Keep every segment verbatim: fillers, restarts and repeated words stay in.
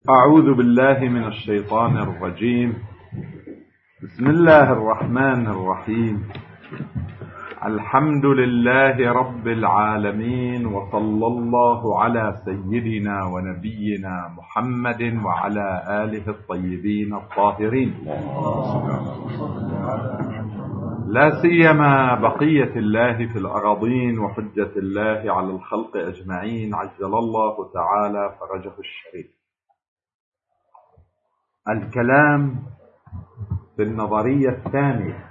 أعوذ بالله من الشيطان الرجيم. بسم الله الرحمن الرحيم. الحمد لله رب العالمين، وصلى الله على سيدنا ونبينا محمد وعلى آله الطيبين الطاهرين، لا سيما بقية الله في الأراضين وحجة الله على الخلق أجمعين، عجل الله تعالى فرجه الشريف. الكلام في النظرية الثانية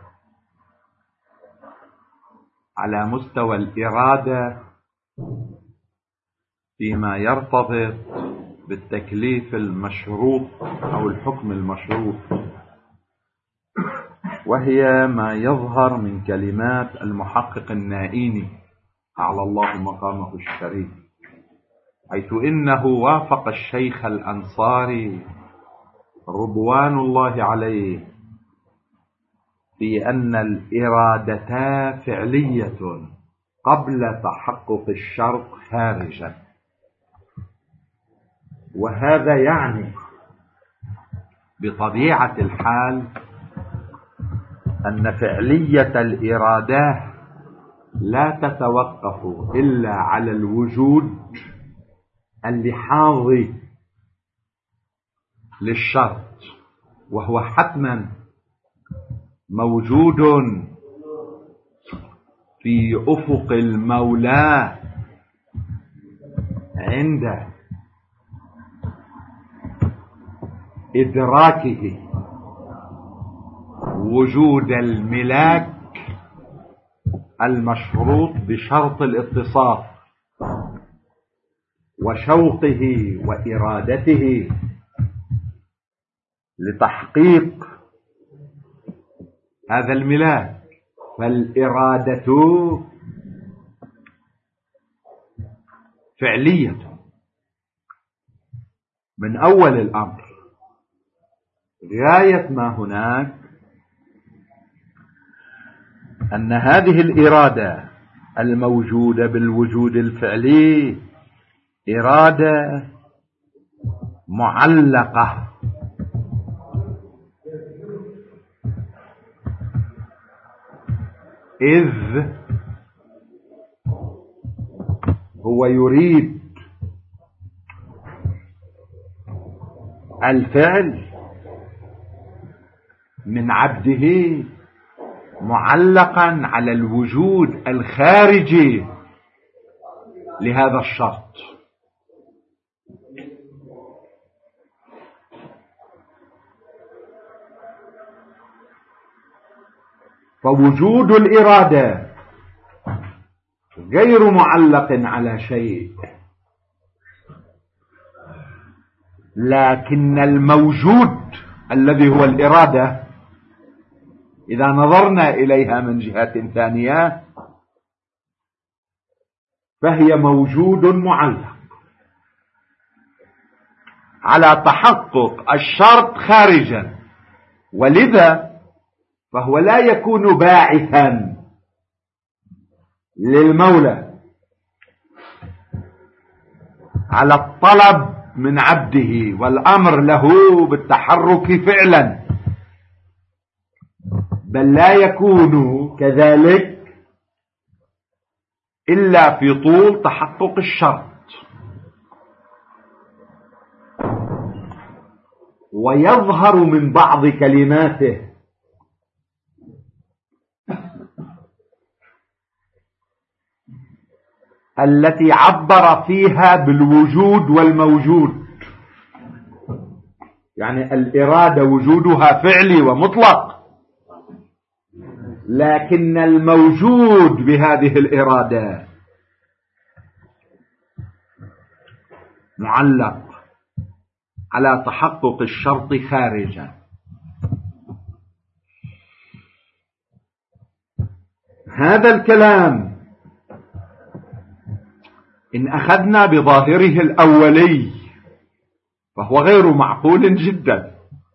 على مستوى الإرادة فيما يرتبط بالتكليف المشروط أو الحكم المشروط، وهي ما يظهر من كلمات المحقق النائيني على الله مقامه الشريف، حيث إنه وافق الشيخ الأنصاري رضوان الله عليه في أن الإرادة فعلية قبل تحقق الشرط خارجا، وهذا يعني بطبيعة الحال أن فعلية الإرادة لا تتوقف إلا على الوجود اللحاظي للشرط، وهو حتما موجود في أفق المولى عند إدراكه وجود الملاك المشروط بشرط الاتصاف وشوقه وإرادته لتحقيق هذا الملاك. فالإرادة فعلية من أول الأمر، غاية ما هناك أن هذه الإرادة الموجودة بالوجود الفعلي إرادة معلقة إذ هو يريد الفعل من عبده معلقا على الوجود الخارجي لهذا الشرط. فوجود الإرادة غير معلق على شيء، لكن الموجود الذي هو الإرادة إذا نظرنا إليها من جهة ثانية فهي موجود معلق على تحقق الشرط خارجا، ولذا فهو لا يكون باعثا للمولى على الطلب من عبده والأمر له بالتحرك فعلا، بل لا يكون كذلك إلا في طول تحقق الشرط. ويظهر من بعض كلماته التي عبر فيها بالوجود والموجود، يعني الإرادة وجودها فعلي ومطلق، لكن الموجود بهذه الإرادة معلق على تحقق الشرط خارجا. هذا الكلام إن أخذنا بظاهره الأولي فهو غير معقول جدا،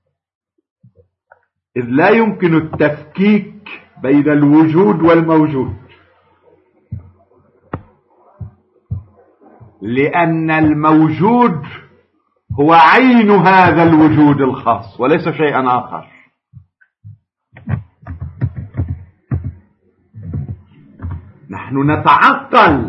إذ لا يمكن التفكيك بين الوجود والموجود، لأن الموجود هو عين هذا الوجود الخاص وليس شيئا آخر. نحن نتعقل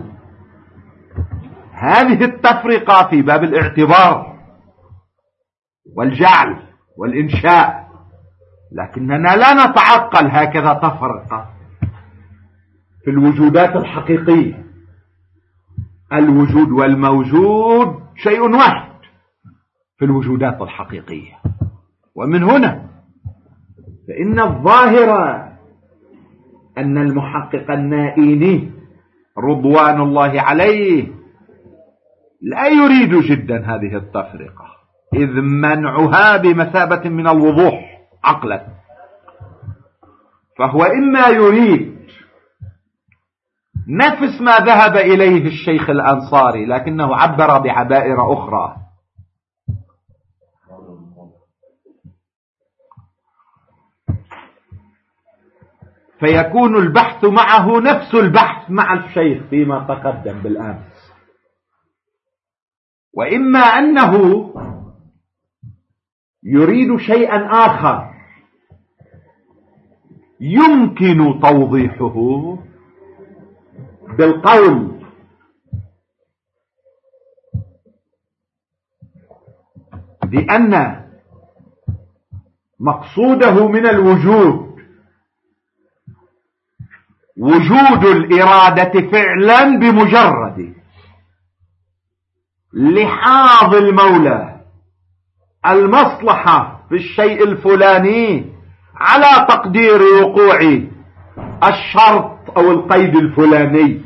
هذه التفرقة في باب الاعتبار والجعل والإنشاء، لكننا لا نتعقل هكذا تفرقة في الوجودات الحقيقية. الوجود والموجود شيء واحد في الوجودات الحقيقية. ومن هنا فإن الظاهر أن المحقق النائيني رضوان الله عليه لا يريد جدا هذه التفرقة، إذ منعها بمثابة من الوضوح عقلا. فهو إما يريد نفس ما ذهب إليه الشيخ الأنصاري لكنه عبر بعبائر أخرى، فيكون البحث معه نفس البحث مع الشيخ فيما تقدم بالأمس. وإما أنه يريد شيئا آخر يمكن توضيحه بالقول، بأن مقصوده من الوجود وجود الإرادة فعلا بمجرد لحاظ المولى المصلحة في الشيء الفلاني على تقدير وقوع الشرط أو القيد الفلاني،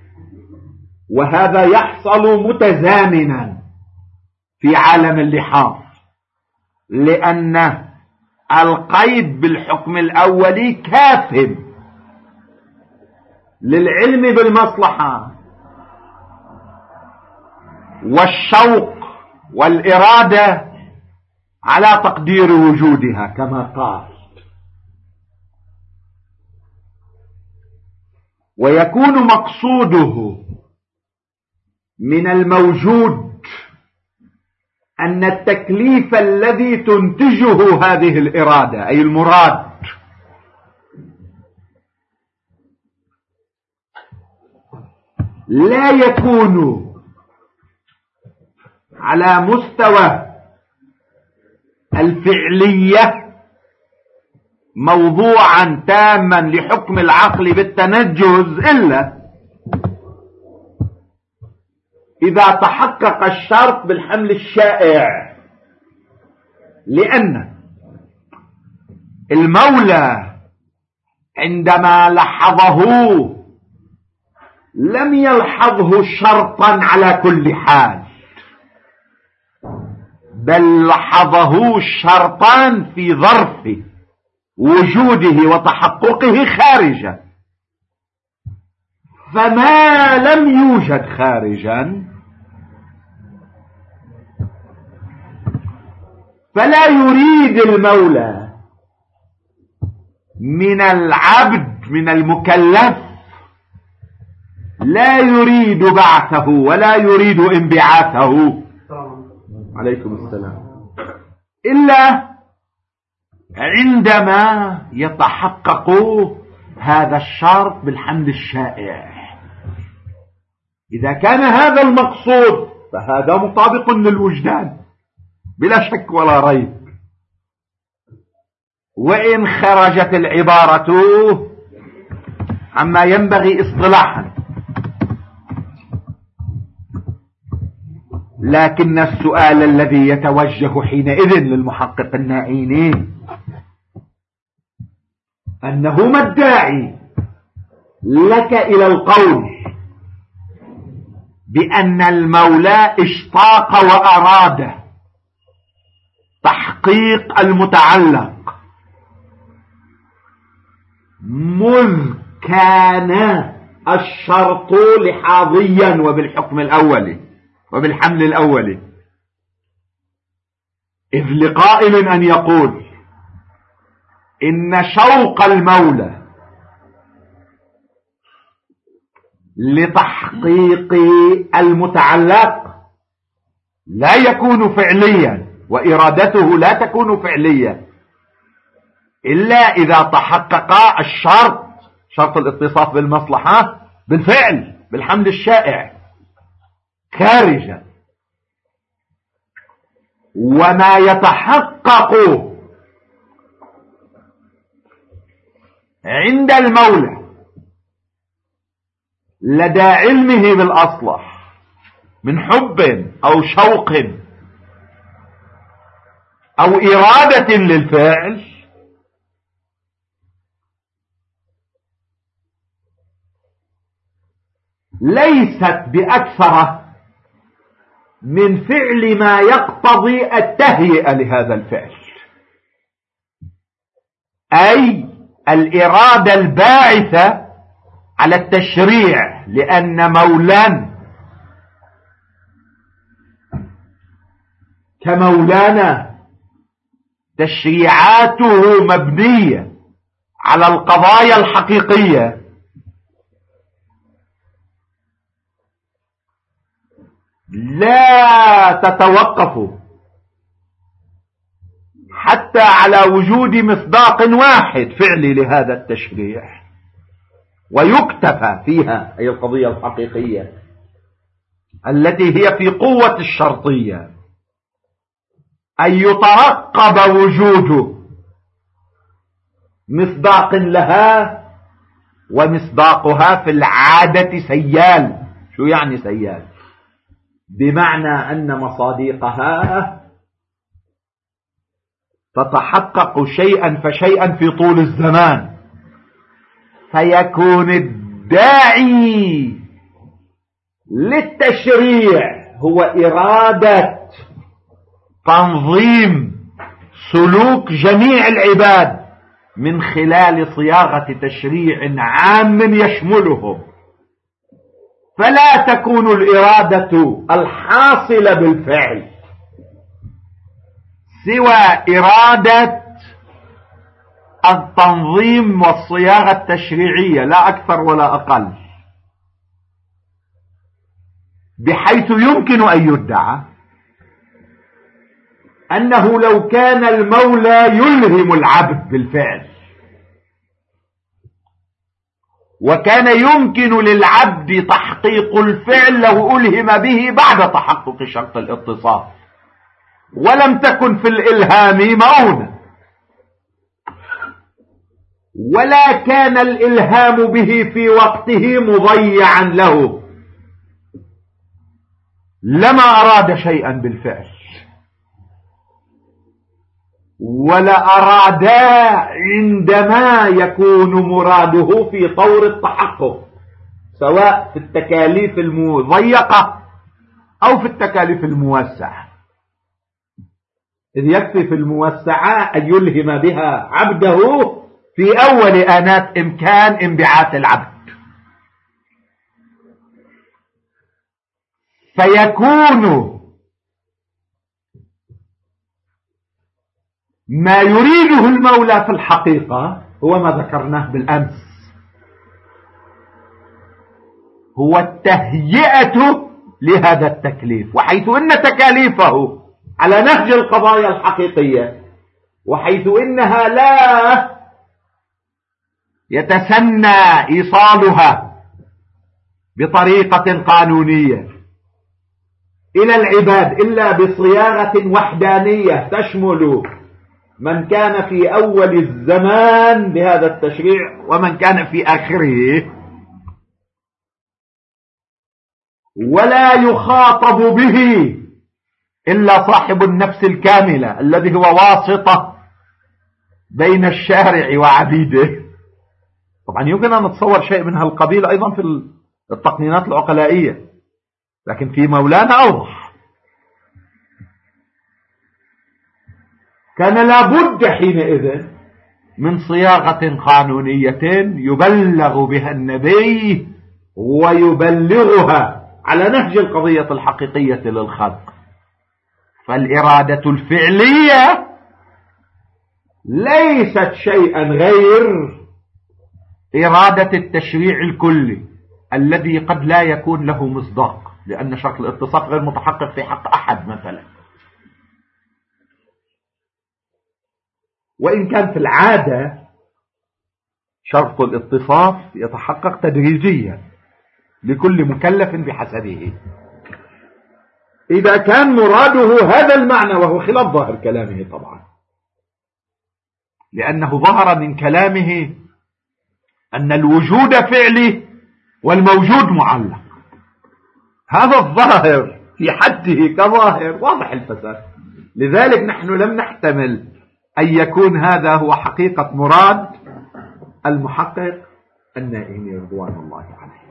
وهذا يحصل متزامنا في عالم اللحاظ، لأن القيد بالحكم الأولي كاف للعلم بالمصلحة والشوق والإرادة على تقدير وجودها كما قال. ويكون مقصوده من الموجود أن التكليف الذي تنتجه هذه الإرادة أي المراد لا يكون على مستوى الفعلية موضوعا تاما لحكم العقل بالتنجز إلا إذا تحقق الشرط بالحمل الشائع، لأن المولى عندما لحظه لم يلحظه شرطا على كل حال، بل لحظه شرطا في ظرف وجوده وتحققه خارجا. فما لم يوجد خارجا فلا يريد المولى من العبد من المكلف، لا يريد بعثه ولا يريد انبعاثه عليكم السلام إلا عندما يتحقق هذا الشرط بالحمل الشائع. إذا كان هذا المقصود فهذا مطابق للوجدان بلا شك ولا ريب، وإن خرجت العبارة عما ينبغي اصطلاحا. لكن السؤال الذي يتوجه حينئذ للمحقق النائيني أنه ما الداعي لك إلى القول بأن المولى اشتاق وأراد تحقيق المتعلق مذ كان الشرط لحاظيا وبالحكم الأولي وبالحمل الأولي، إذ لقائل أن يقول إن شوق المولى لتحقيق المتعلق لا يكون فعليا، وإرادته لا تكون فعلية إلا إذا تحقق الشرط، شرط الاتصاف بالمصلحة بالفعل، بالحمل الشائع خارجا. وما يتحقق عند المولى لدى علمه بالأصلح من حب أو شوق أو إرادة للفعل ليست بأكثر من فعل ما يقتضي التهيئة لهذا الفعل، أي الإرادة الباعثة على التشريع، لأن مولانا كمولانا تشريعاته مبنية على القضايا الحقيقية لا تتوقف حتى على وجود مصداق واحد فعلي لهذا التشريع، ويكتفى فيها أي القضية الحقيقية التي هي في قوة الشرطية أن يترقب وجود مصداق لها، ومصداقها في العادة سيال. شو يعني سيال؟ بمعنى أن مصاديقها تتحقق شيئا فشيئا في طول الزمان، فيكون الداعي للتشريع هو إرادة تنظيم سلوك جميع العباد من خلال صياغة تشريع عام يشملهم، فلا تكون الإرادة الحاصلة بالفعل سوى إرادة التنظيم والصياغة التشريعية، لا أكثر ولا أقل، بحيث يمكن أن يدعى أنه لو كان المولى يلهم العبد بالفعل وكان يمكن للعبد تحقيق الفعل لو ألهم به بعد تحقق شرط الاتصاف، ولم تكن في الإلهام مؤونة، ولا كان الإلهام به في وقته مضيعا له، لما أراد شيئا بالفعل، ولا أرادا عندما يكون مراده في طور التحقق، سواء في التكاليف المضيقة أو في التكاليف الموسعة، إذ يكفي في الموسعة أن يلهم بها عبده في أول آنات إمكان انبعاث العبد، فيكون ما يريده المولى في الحقيقة هو ما ذكرناه بالأمس، هو التهيئة لهذا التكليف، وحيث أن تكاليفه على نهج القضايا الحقيقية، وحيث إنها لا يتسنى إيصالها بطريقة قانونية إلى العباد إلا بصياغة وحدانية تشمل من كان في أول الزمان بهذا التشريع ومن كان في آخره، ولا يخاطب به إلا صاحب النفس الكاملة الذي هو واسطة بين الشارع وعبيده. طبعا يمكن أن نتصور شيء من هالقبيل أيضا في التقنينات العقلائية، لكن في مولانا أوضح. كان لابد حينئذ من صياغة قانونية يبلغ بها النبي ويبلغها على نهج القضية الحقيقية للخلق. فالإرادة الفعلية ليست شيئا غير إرادة التشريع الكلي الذي قد لا يكون له مصداق، لأن شرط الاتصاف غير متحقق في حق أحد مثلا، وإن كان في العادة شرط الاتصاف يتحقق تدريجيا لكل مكلف بحسبه. إذا كان مراده هذا المعنى وهو خلاف ظاهر كلامه طبعا، لأنه ظهر من كلامه أن الوجود فعلي والموجود معلق، هذا الظاهر في حده كظاهر واضح الفساد. لذلك نحن لم نحتمل أن يكون هذا هو حقيقة مراد المحقق النائمي رضوان الله عليه.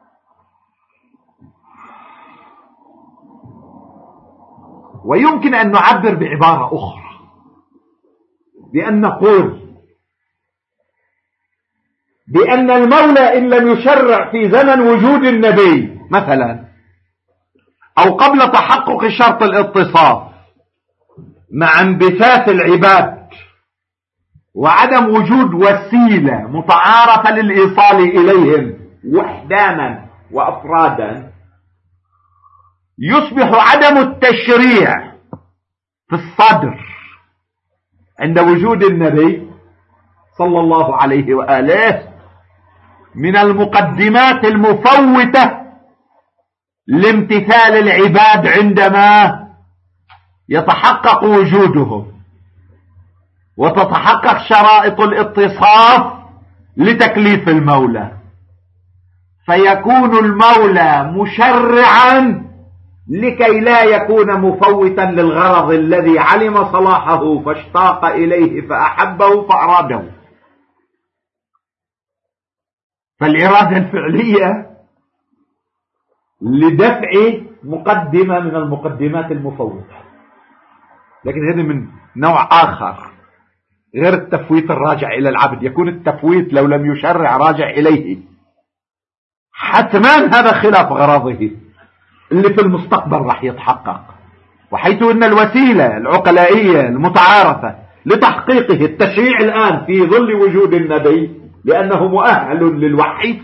ويمكن أن نعبر بعبارة أخرى بأن نقول بأن المولى إن لم يشرع في زمن وجود النبي مثلا أو قبل تحقق شرط الاتصاف مع انبثاث العباد وعدم وجود وسيلة متعارفة للإيصال إليهم وحدانا وأفرادا، يصبح عدم التشريع في الصدر عند وجود النبي صلى الله عليه وآله من المقدمات المفوتة لامتثال العباد عندما يتحقق وجودهم وتتحقق شرائط الاتصاف لتكليف المولى، فيكون المولى مشرعا لكي لا يكون مفوتا للغرض الذي علم صلاحه فاشتاق إليه فأحبه فأراده. فالإرادة الفعلية لدفع مقدمة من المقدمات المفوتة، لكن هذا من نوع آخر غير التفويت الراجع إلى العبد. يكون التفويت لو لم يشرع راجع إليه، حتما هذا خلاف غرضه اللي في المستقبل راح يتحقق، وحيث أن الوسيلة العقلائية المتعارفة لتحقيقه التشريع الآن في ظل وجود النبي لأنه مؤهل للوحي،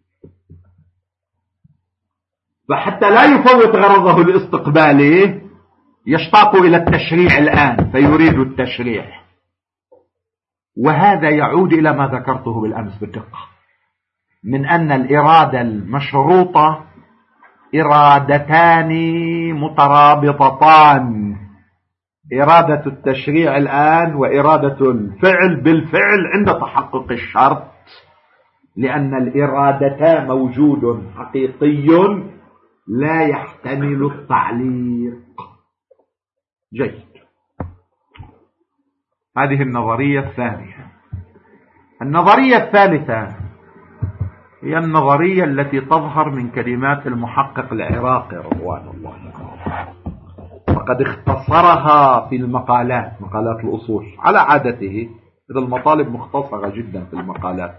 فحتى لا يفوت غرضه الاستقبالي يشتاق إلى التشريع الآن فيريد التشريع. وهذا يعود إلى ما ذكرته بالأمس بدقة من أن الإرادة المشروطة إرادتان مترابطتان، إرادة التشريع الآن وإرادة الفعل بالفعل عند تحقق الشرط، لأن الإرادتان موجود حقيقي لا يحتمل التعليق. جيد. هذه النظرية الثانية. النظرية الثالثة هي النظرية التي تظهر من كلمات المحقق العراقي رضوان الله عنه، وقد اختصرها في المقالات، مقالات الأصول على عادته، إذا المطالب مختصرة جدا في المقالات.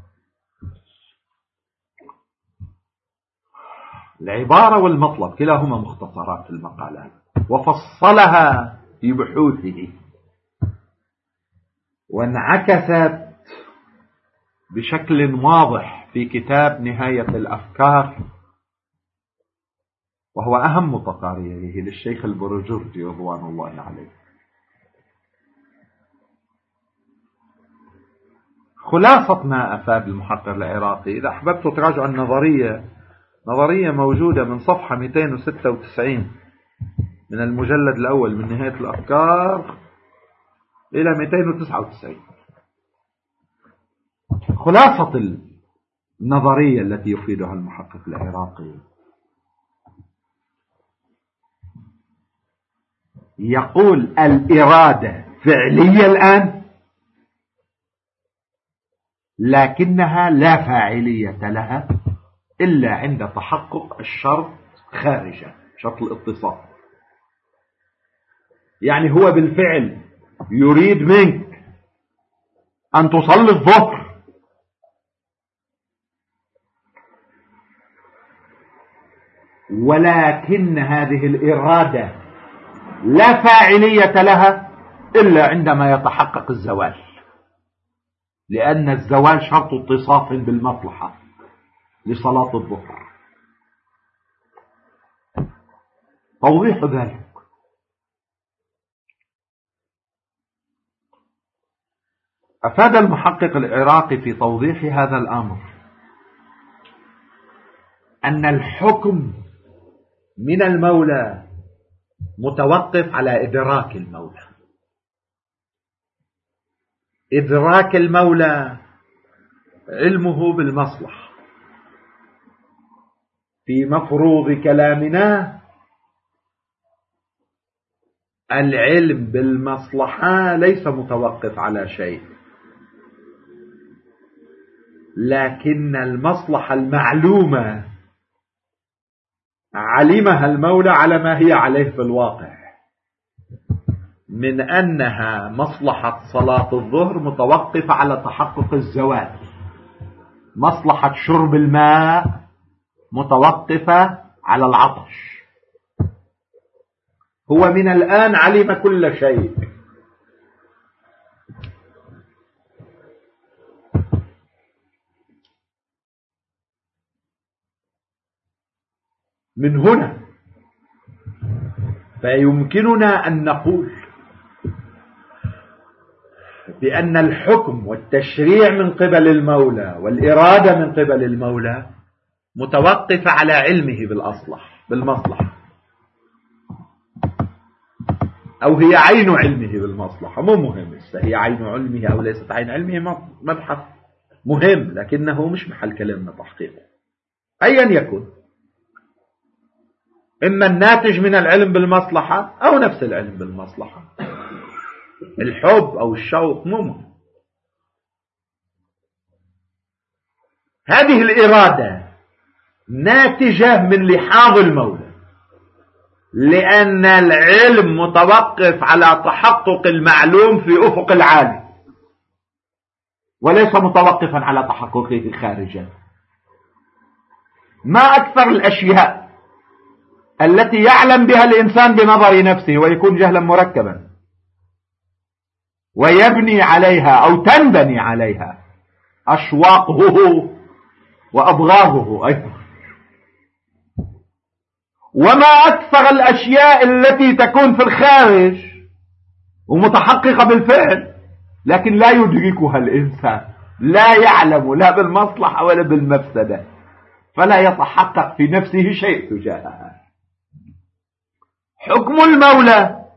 العبارة والمطلب كلاهما مختصرات في المقالات، وفصلها في بحوثه وانعكست بشكل واضح في كتاب نهاية الأفكار، وهو أهم تقاريره للشيخ البرجردي رضوان الله عليه. خلاصة ما أفاد المحقق العراقي، إذا أحببت تراجعوا النظرية، نظرية موجودة من صفحة مئتين وستة وتسعين من المجلد الأول من نهاية الأفكار إلى مئتين وتسعة وتسعين. خلاصة النظرية التي يفيدها المحقق العراقي، يقول الإرادة فعلية الآن، لكنها لا فاعلية لها إلا عند تحقق الشرط خارجا، شرط الاتصال. يعني هو بالفعل يريد منك أن تصلي الظهر، ولكن هذه الإرادة لا فاعلية لها إلا عندما يتحقق الزوال، لأن الزوال شرط اتصاف بالمصلحة لصلاة الظهر. توضيح ذلك: أفاد المحقق العراقي في توضيح هذا الأمر أن الحكم من المولى متوقف على إدراك المولى. إدراك المولى علمه بالمصلحة. في مفروض كلامنا العلم بالمصلحة ليس متوقف على شيء، لكن المصلحة المعلومة علمها المولى على ما هي عليه في الواقع، من أنها مصلحة صلاة الظهر متوقفة على تحقق الزوال، مصلحة شرب الماء متوقفة على العطش. هو من الآن علم كل شيء. من هنا فيمكننا أن نقول بأن الحكم والتشريع من قبل المولى والإرادة من قبل المولى متوقفة على علمه بالأصلح بالمصلحة، أو هي عين علمه بالمصلحة. مو مهم هي عين علمه أو ليست عين علمه، مبحث مهم لكنه مش محل كلامنا تحقيقه. أيا يكن، إما الناتج من العلم بالمصلحة أو نفس العلم بالمصلحة، الحب أو الشوق ممكن. هذه الإرادة ناتجة من لحاظ المولى، لأن العلم متوقف على تحقق المعلوم في أفق العالم وليس متوقفا على تحققه خارجا. ما أكثر الأشياء التي يعلم بها الإنسان بنظر نفسه ويكون جهلا مركبا ويبني عليها أو تنبني عليها أشواقه وأبغاضه أيضا. وما أكثر الأشياء التي تكون في الخارج ومتحققة بالفعل لكن لا يدركها الإنسان، لا يعلم لا بالمصلحة ولا بالمفسدة، فلا يتحقق في نفسه شيء تجاهها. حكم المولى،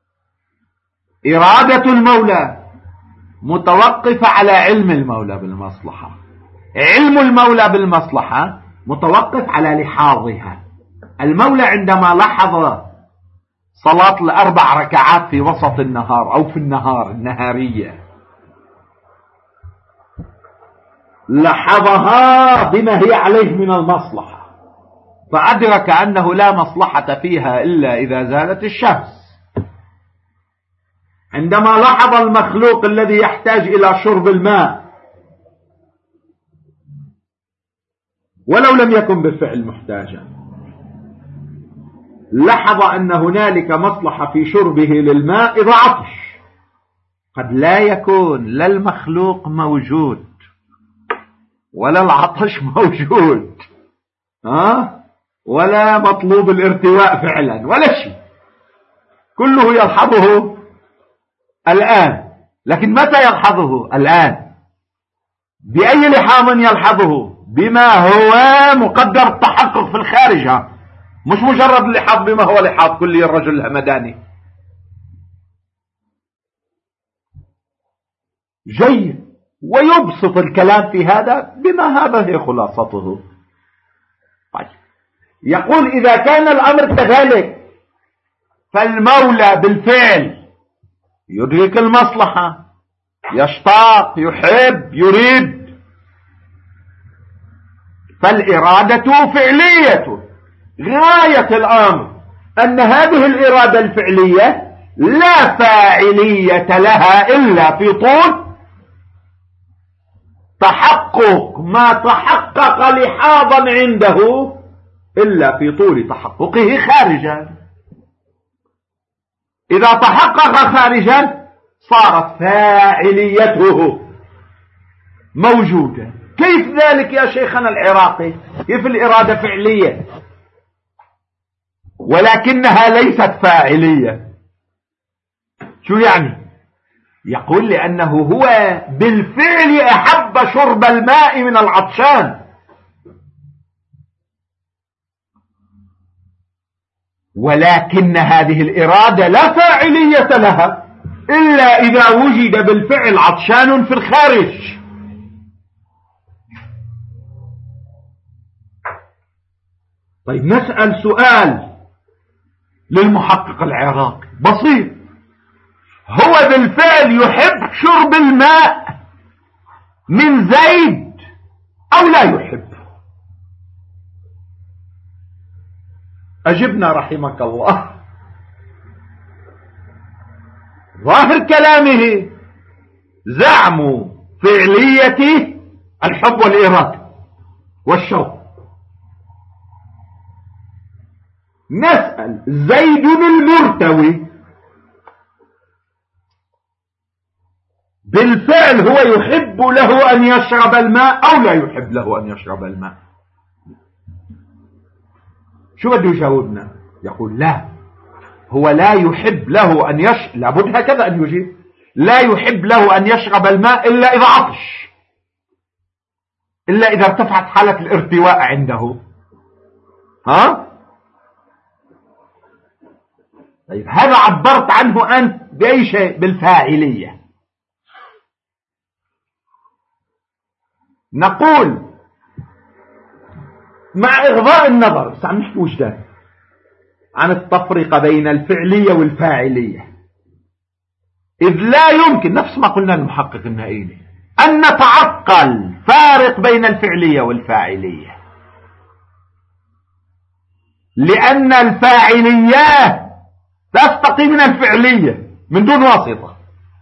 إرادة المولى متوقفة على علم المولى بالمصلحة، علم المولى بالمصلحة متوقف على لحاظها. المولى عندما لاحظ صلاة الأربع ركعات في وسط النهار أو في النهار النهارية لاحظها بما هي عليه من المصلحة، فأدرك أنه لا مصلحة فيها إلا إذا زالت الشمس. عندما لاحظ المخلوق الذي يحتاج إلى شرب الماء ولو لم يكن بالفعل محتاجا، لاحظ أن هنالك مصلحة في شربه للماء إذا عطش. قد لا يكون لا المخلوق موجود ولا العطش موجود، ها؟ ولا مطلوب الارتواء فعلا ولا شيء، كله يلحظه الآن. لكن متى يلحظه؟ الآن. بأي لحاظ يلحظه؟ بما هو مقدر التحقق في الخارج، مش مجرد اللحاظ بما هو لحاظ كل الرجل الهمداني. جيد. ويبسط الكلام في هذا بما هذا هي خلاصته. طيب، يقول إذا كان الأمر كذلك فالمولى بالفعل يدرك المصلحة، يشتاق، يحب، يريد، فالإرادة فعلية. غاية الأمر أن هذه الإرادة الفعلية لا فاعلية لها إلا في طول تحقق ما تحقق لحاظا عنده إلا في طول تحققه خارجا. إذا تحقق خارجا صارت فاعليته موجودة. كيف ذلك يا شيخنا العراقي؟ كيف الإرادة فعلية ولكنها ليست فاعلية. شو يعني؟ يقول لأنه هو بالفعل أحب شرب الماء من العطشان، ولكن هذه الإرادة لا فاعلية لها إلا إذا وجد بالفعل عطشان في الخارج. طيب نسأل سؤال للمحقق العراقي بسيط، هو بالفعل يحب شرب الماء من زيد أو لا يحب؟ أجبنا رحمك الله. ظاهر كلامه زعم فعلية الحب والإرادة والشوق. نسأل زيد المرتوي بالفعل هو يحب له أن يشرب الماء أو لا يحب له أن يشرب الماء؟ شو بده يجاوبنا؟ يقول لا، هو لا يحب له أن يشرب، لابد هكذا أن يجيب، لا يحب له أن يشرب الماء إلا إذا عطش، إلا إذا ارتفعت حالة الارتواء عنده. ها؟ طيب هذا عبرت عنه أنت بأي شيء؟ بالفاعلية. نقول مع إغضاء النظر، بس عم نحكي وجدان عن التفرقة بين الفعلية والفاعلية، إذ لا يمكن نفس ما قلنا المحقق النائلي أن نتعقل فارق بين الفعلية والفاعلية، لأن الفاعلية تستقي من الفعلية من دون واسطة.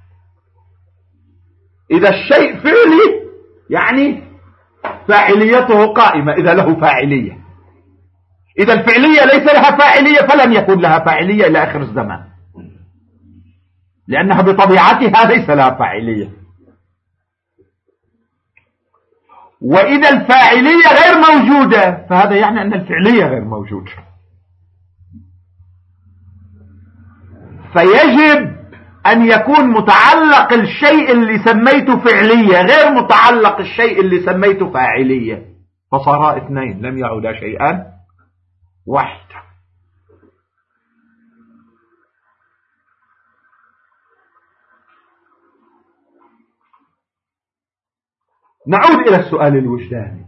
إذا الشيء فعلي يعني فاعليته قائمة إذا له فاعلية، إذا الفعلية ليس لها فاعلية فلن يكون لها فاعلية إلى آخر الزمان، لأنها بطبيعتها ليس لها فاعلية. وإذا الفاعلية غير موجودة فهذا يعني أن الفعلية غير موجودة. فيجب أن يكون متعلق الشيء اللي سميته فعلية غير متعلق الشيء اللي سميته فاعلية، فصارا اثنين لم يعودا شيئان واحدا. نعود إلى السؤال الوجداني،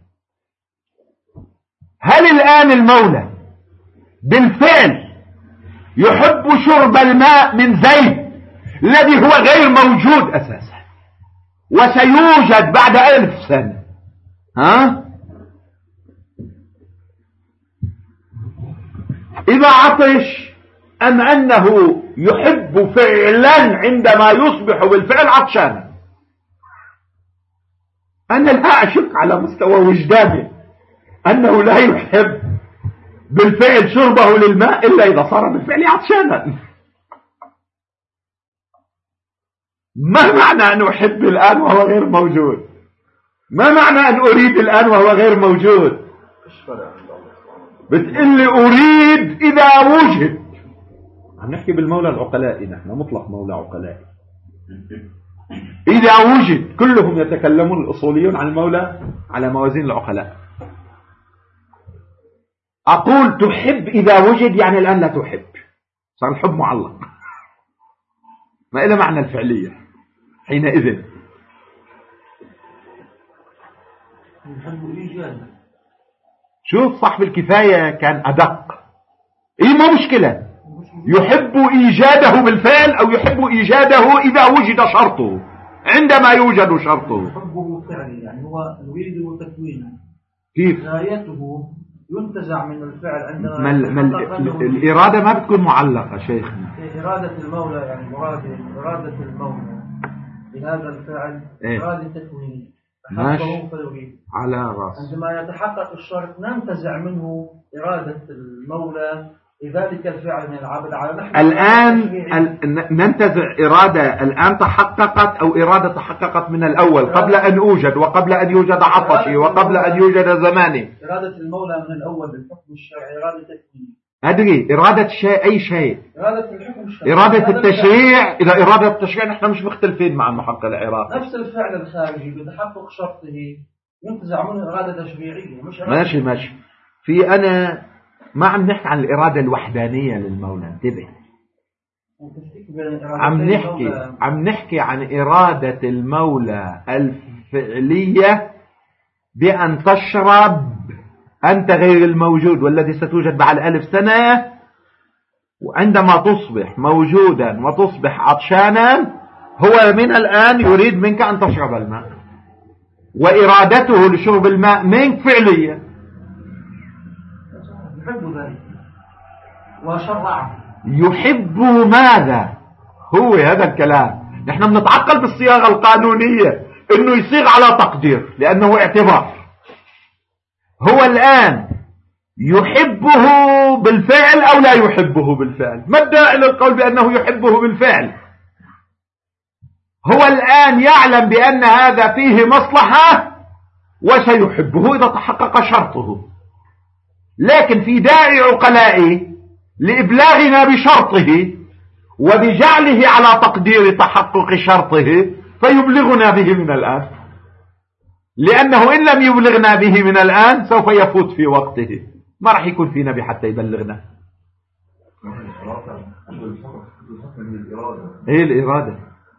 هل الآن المولى بالفعل يحب شرب الماء من زيد الذي هو غير موجود أساسا وسيوجد بعد ألف سنة؟ ها؟ إذا عطش، أم أنه يحب فعلا عندما يصبح بالفعل عطشانا؟ أنا لا أشك على مستوى وجداني أنه لا يحب بالفعل شربه للماء إلا إذا صار بالفعل عطشانا. ما معنى أن أحب الآن وهو غير موجود؟ ما معنى أن أريد الآن وهو غير موجود؟ بتقول لي أريد إذا وجد. عم نحكي بالمولى العقلائي، نحن مطلق مولى عقلائي. إذا وجد، كلهم يتكلمون الأصوليون عن المولى على موازين العقلاء. أقول تحب إذا وجد يعني الآن لا تحب، صار الحب معلق، ما إلى معنى الفعلية حينئذ. شوف صاحب الكفاية كان أدق. إيه مو مشكلة، يحب إيجاده بالفعل أو يحب إيجاده إذا وجد شرطه، عندما يوجد شرطه. حبه فعلي يعني هو يريد تكوينه. كيف؟ غايته ينتزع من الفعل عندما مل مل الإرادة ما بتكون معلقة شيخنا. إرادة المولى يعني مراد إرادة المولى بهذا الفعل إيه؟ إرادة تكوينه ماشي فيريد على رأس. عندما يتحقق الشرط ننتزع منه إرادة المولى لذلك الفعل من العبد على نحو الآن ننتزع إرادة الآن تحققت أو إرادة تحققت من الأول قبل أن أوجد وقبل أن يوجد عطشي وقبل أن يوجد زماني. إرادة المولى من الأول بالحكم الشرعي إرادة تكوينه، أدري إرادة شيء أي شيء، إرادة الحكم الشرعي، إرادة التشريع. إذا إرادة التشريع نحن مش مختلفين مع المحقق العراقي. نفس الفعل الخارجي بتحقق شرطه ينتزع منه إرادة تشريعية مش إرادة. ماشي ماشي. في أنا ما عم نحكي عن الإرادة الوحدانية للمولى، انتبه. عم نحكي عم نحكي عن إرادة المولى الفعلية بأن تشرب أنت غير الموجود والذي ستوجد بعد ألف سنة، وعندما تصبح موجودا وتصبح عطشانا هو من الآن يريد منك أن تشرب الماء، وإرادته لشرب الماء منك فعلية. يحب ذلك وشرعه. يحب ماذا؟ هو هذا الكلام. نحن بنتعقل بالصياغة القانونية انه يصيغ على تقدير لانه اعتبار. هو الان يحبه بالفعل او لا يحبه بالفعل؟ ما الداعي للقول بانه يحبه بالفعل؟ هو الان يعلم بان هذا فيه مصلحة وسيحبه اذا تحقق شرطه، لكن في داعي عقلائي لإبلاغنا بشرطه وبجعله على تقدير تحقق شرطه فيبلغنا به من الآن، لأنه إن لم يبلغنا به من الآن سوف يفوت في وقته، ما راح يكون في نبي حتى يبلغنا. ايه الإرادة؟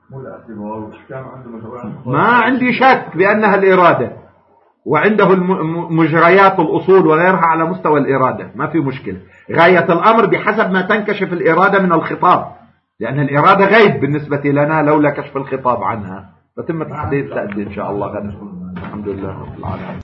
ما عندي شك بأنها الإرادة، وعنده مجريات الأصول وغيرها على مستوى الإرادة، ما في مشكلة. غاية الأمر بحسب ما تنكشف الإرادة من الخطاب، لأن الإرادة غيب بالنسبة لنا لولا كشف الخطاب عنها، فتم تحديد تأدي إن شاء الله غدا. الحمد لله رب العالمين.